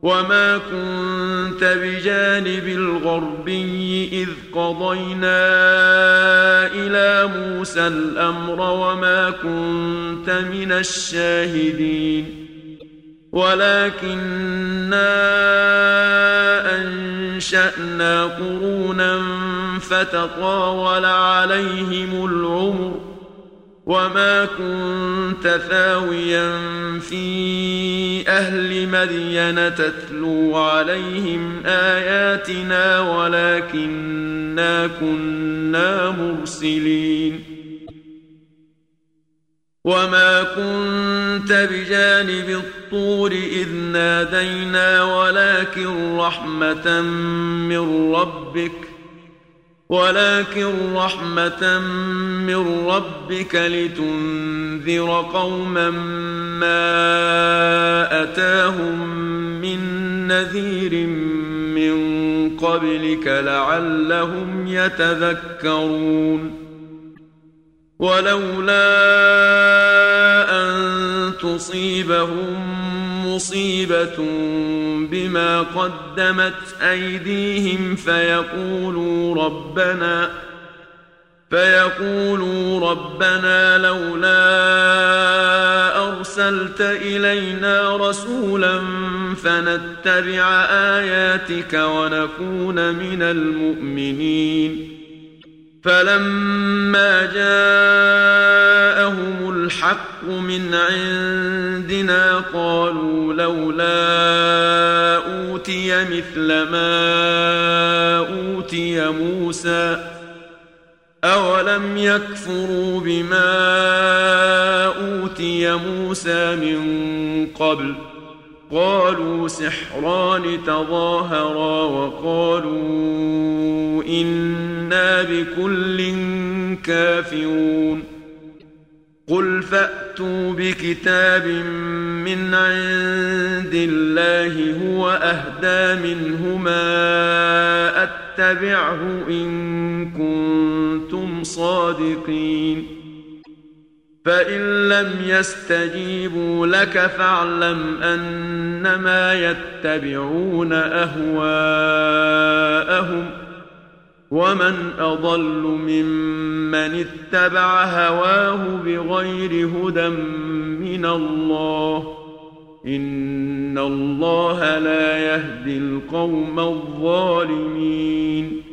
وما كنت بجانب الغربي إذ قضينا إلى موسى الأمر وما كنت من الشاهدين ولكننا أنشأنا قرونا فتطاول عليهم العمر وما كنت ثاويا في أهل مدين تتلو عليهم آياتنا ولكننا كنا مرسلين وما كنت بجانب الطور إذ نادينا ولكن رحمة من ربك لتنذر قوما ما أتاهم من نذير من قبلك لعلهم يتذكرون ولولا أن تصيبهم مصيبة بما قدمت أيديهم فيقولوا ربنا لولا أرسلت إلينا رسولا فنتبع آياتك ونكون من المؤمنين فلما جاءهم الحق من عندنا قالوا لولا أوتي مثل ما أوتي موسى أولم يكفروا بما أوتي موسى من قبل قالوا سحران تظاهرا وقالوا إنا بكل كافرون قل فأتوا بكتاب من عند الله هو أهدى منهما أتبعه إن كنتم صادقين فإن لم يستجيبوا لك فاعلم أنما يتبعون أهواءهم ومن أضل ممن اتبع هواه بغير هدى من الله إن الله لا يهدي القوم الظالمين